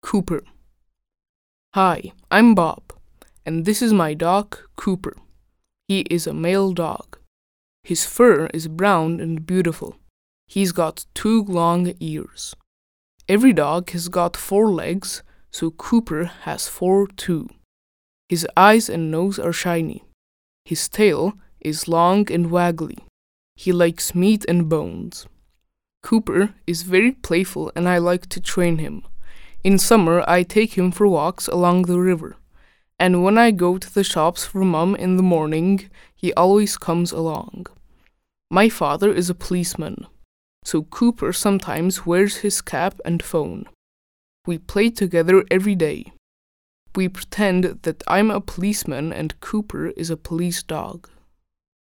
Cooper. Hi, I'm Bob, and this is my dog, Cooper. He is a male dog. His fur is brown and beautiful. He's got 2 long ears. Every dog has got 4 legs, so Cooper has 4 too. His eyes and nose are shiny. His tail is long and waggly. He likes meat and bones. Cooper is very playful and I like to train him. In summer, I take him for walks along the river. And when I go to the shops for Mum in the morning, he always comes along. My father is a policeman, so Cooper sometimes wears his cap and phone. We play together every day. We pretend that I'm a policeman and Cooper is a police dog.